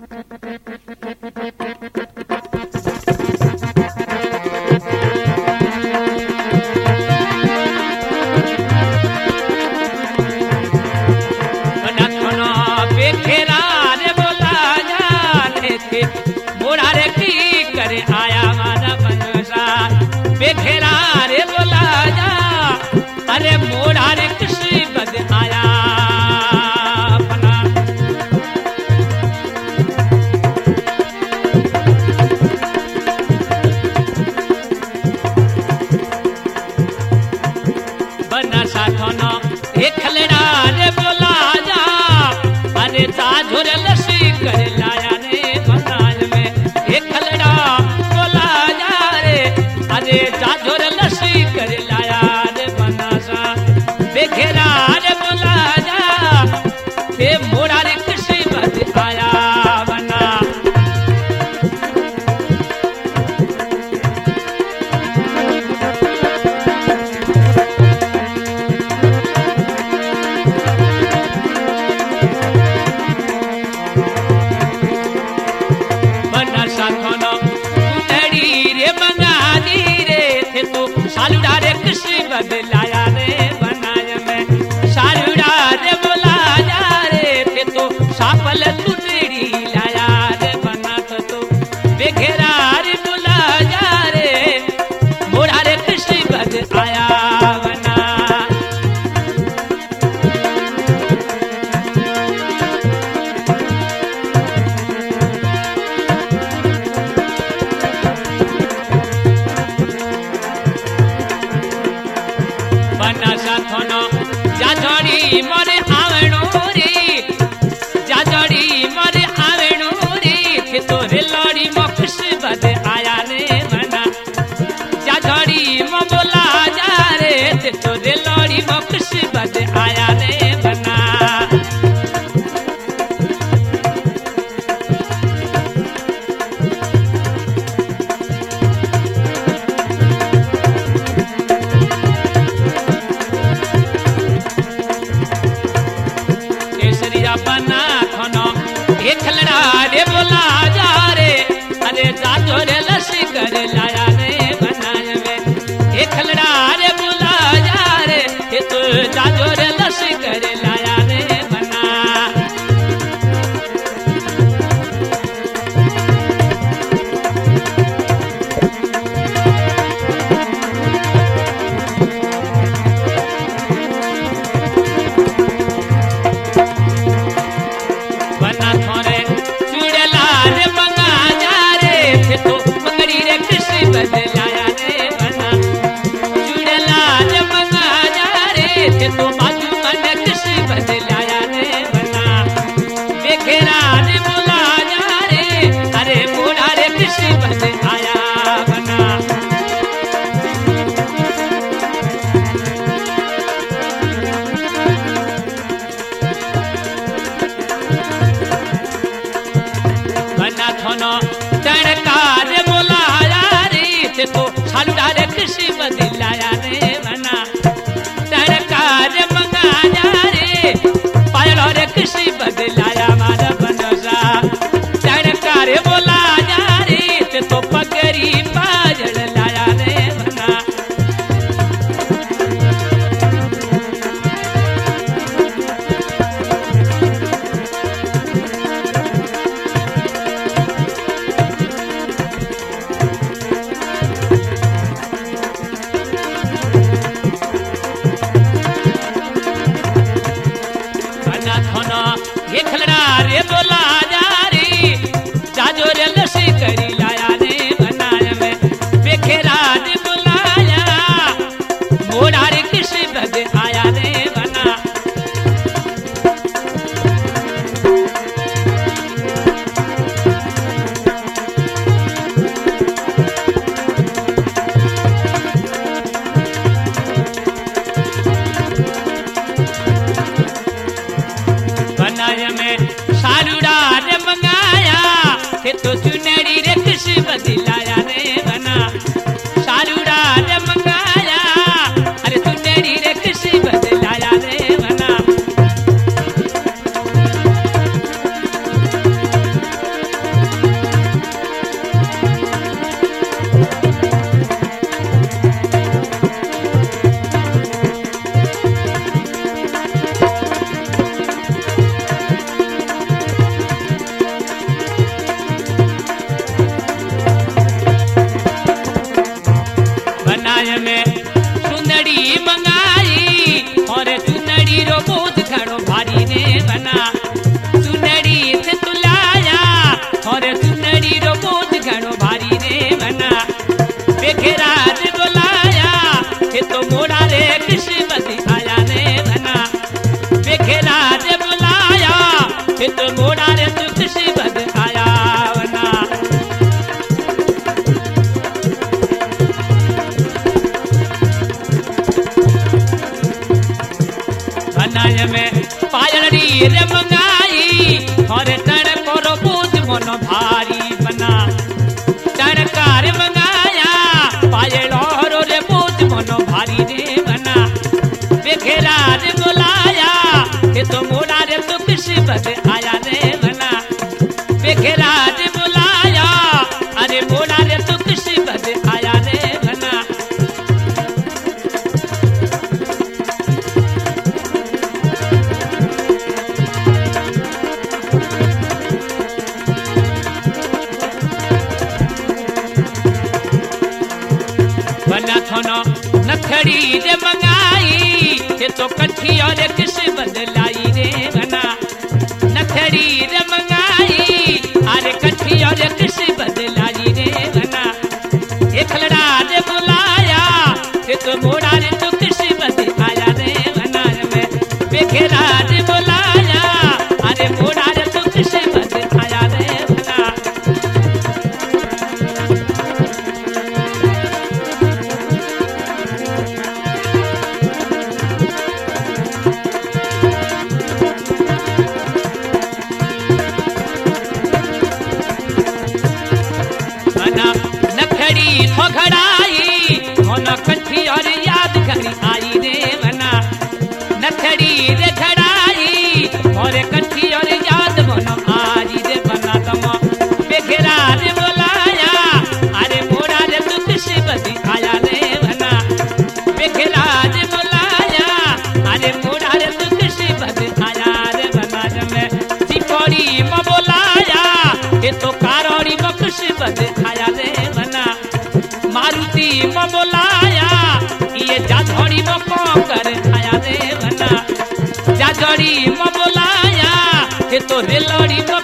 अरे मोड़ा रे किसी बद आया अपना बना साथों एक खलड़ा रे बोला जा अरे जाझुर लसी कर लाया रे बनाज में एक खलड़ा बोला जा रे अरे जाझुर लसी कर लाया बेखेरा रे बोला जा ते मोड़ा रे किसी बद आया बना बना साथों कुंडड़ी रे मंगानी रे थे तो सालुड़ा रे किसी बद लाया रे सापल तुंडड़ी लाया रे बना तो बेघेरा रे बोला जा रे मोड़ा रे किसी बद आया बना बना साथों जाझड़ी मोरे आवणो रे जाजड़ी मरे आवेणो रे थे तोरे लड़ी मखस बद आया रे बना जाजड़ी म बोला जा रे थे तोरे लड़ी मखस बद आया रे बना केसरिया बना एक खलड़ा रे बोला जा रे अरे जाजो रे लसी कर लाया रे बनाय में एक खलड़ा रे बोला जा रे ये तो जाजो रे लसी कर लाया रे बना तो मंगड़ी रे किसी बद लाया रे बना चुड़ला रे मंगा जा रे थे तो बाजू मन किसी बद लाया रे बना बेखेरा रे बोला जा रे अरे मोड़ा रे किसी बद आया बना बना थोनो तड़कार बोला रे थे तो सालुड़ा रे किसी बद लाया रे बना तड़कार मंगा जा रे पायलो रे किसी बद लाया मारा बनसा तड़कार बोला जा रे थे तो पकड़ी पाजड़ लाया रे बना ये खलड़ा रे बोला जा रे जाजो रे लसी करी लाया रे बनाय में बेखेरा रे बुलाया मोड़ा रे किसी बद आया रे बना बनाय में सालुड़ा नथड़ी रे मंगाई ये तो कठी और किस बदलाई रे बना नथड़ी रे मंगाई अरे कठी और किस बदलाई रे बना ये खलड़ा रे बुलाया ये तो मोड़ा रे तो किस बदलाया रे बना में बेखेरा रे बुलाया अरे मोड़ा रे तो किस बदलाया रे बना नखड़ी घड़ाई मन कठी और याद घड़ी आई रे बना नखड़ी रे घड़ाई और कठी और याद मन आई रे बना तम बेघेरा रे बोलाया अरे मोड़ा रे तू किस बदी आया रे बना बेघेरा रे बोलाया अरे मोड़ा रे तू किस बदी आया रे बना में चिपड़ी म बोलाया ये तो कारोड़ी म किस बदी आया रे बना मारुति म बोलाया ये जाझड़ी म कर आया रे बना जाझड़ी म बोलाया ये तो रेलड़ी म